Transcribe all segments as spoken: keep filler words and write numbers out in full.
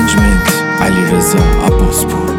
ارنجمنت علیرضا عباسپور.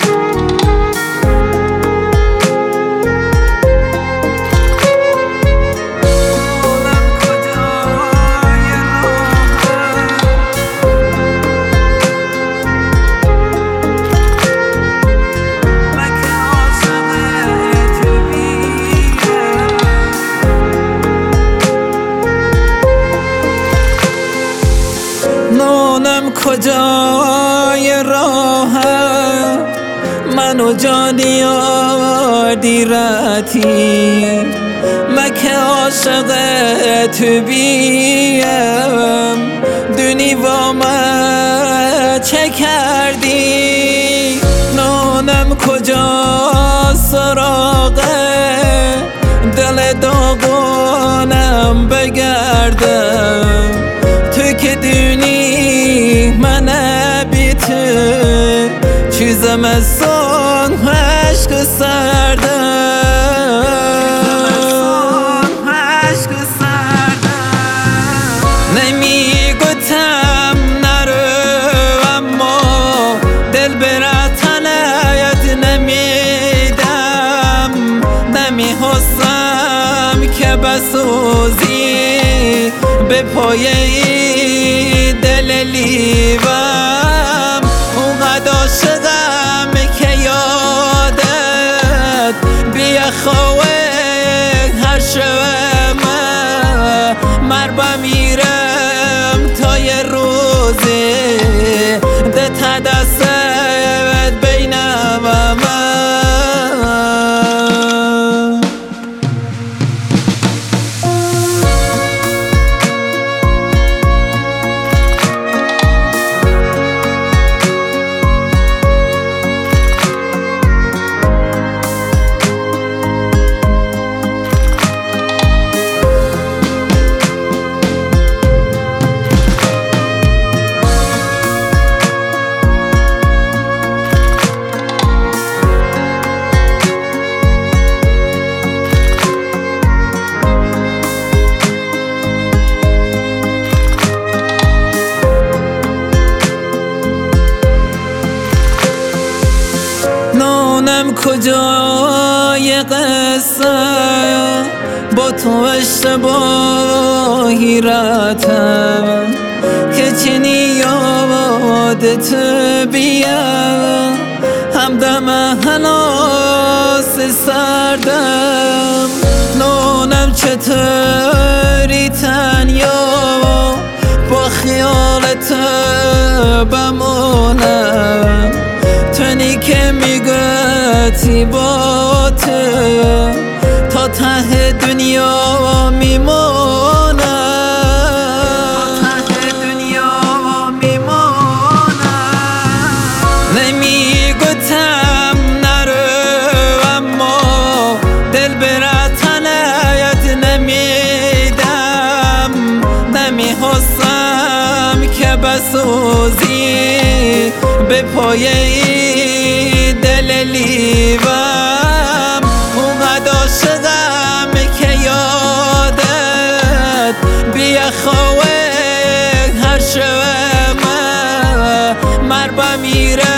نونم کجای راهم منو جانی آردی رتی مکه عاشق تو بیم دونی با من چه کردی؟ نونم کجا سراغه دل داغونم بگردم تو که دونی من بی تو چیزم از سان عشق سردم نمی گوتم نرو اما دل براتن یاد نمیدم نمی حسم که بسوزی به پایه دل لیوم اونقدر عاشقم که یادت بیا خواه هر شوم مربا میرم تا یه روزی ده تا دستت بینم نونم کجای قصه با تو اشتباهی رفتم که چنین یادت بیام همدم هنوز سردم نونم چطوری تنیا با خیالت بمونم تونی که میگویی با تو تا ته دنیا میمونم تا ته دنیا میمونم نمیگوتم نرو اما دل براتن یاد نمیدم نمیحسم که بسوزی به پایه دل لیوم اونقدر عاشقم که یادت بیا خواه هر شوم مربا میره